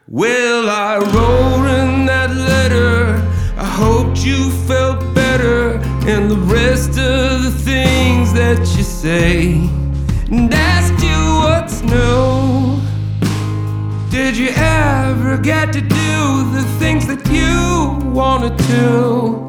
Well, I wrote in that letter, I hoped you felt better, and the rest of the things that you say, and asked you what's new. Did you ever get to do the things that you wanted to?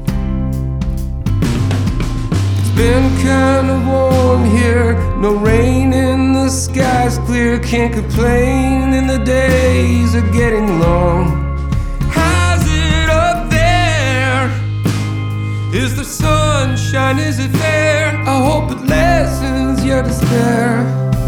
It's been kinda warm here, no rain and the sky's clear. Can't complain and the days are getting long. How's it up there? Is the sunshine, is it fair? I hope it lessens your despair.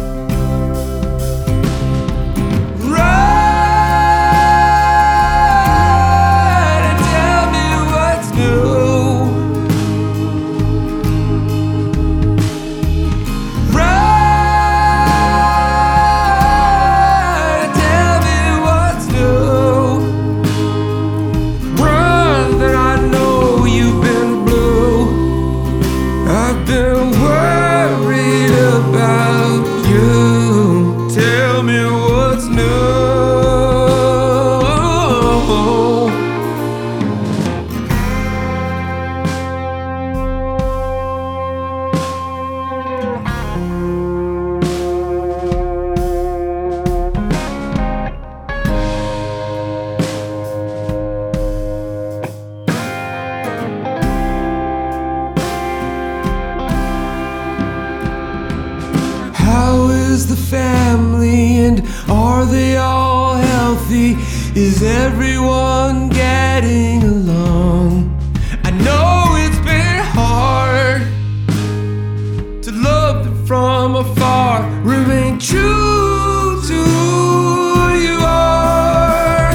How is the family, and are they all healthy? Is everyone getting along? I know it's been hard to love them from afar, remain true to who you are.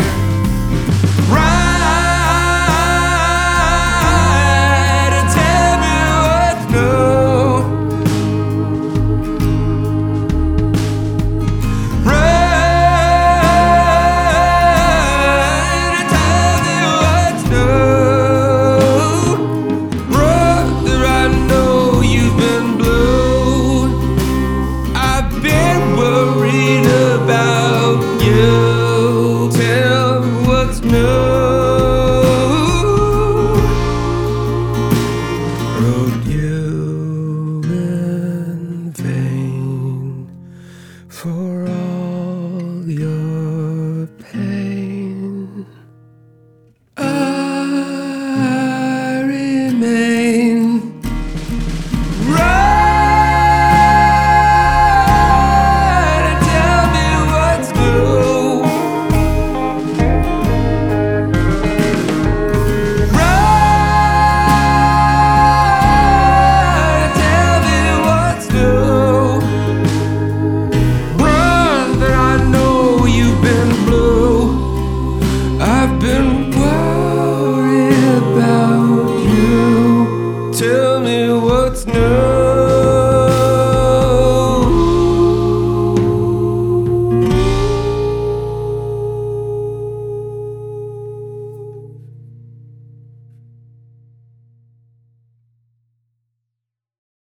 Write and tell me what's new. Wrote you in vain for all your pain. I remain. Write and tell me what's new. I've been worried about